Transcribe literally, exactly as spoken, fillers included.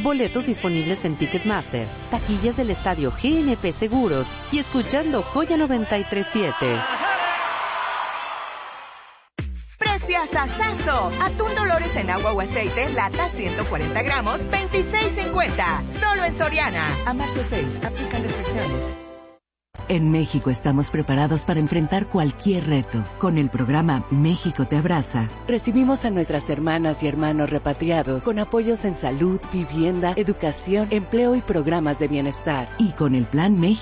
Boletos disponibles en Ticketmaster, taquillas del estadio G N P Seguros y escuchando Joya noventa y tres punto siete. Preciasazazo. Atún Dolores en agua o aceite, lata ciento cuarenta gramos, veintiséis cincuenta. Solo en Soriana. A marzo seis, aplican restricciones. En México estamos preparados para enfrentar cualquier reto. Con el programa México te abraza, recibimos a nuestras hermanas y hermanos repatriados con apoyos en salud, vivienda, educación, empleo y programas de bienestar. Y con el Plan México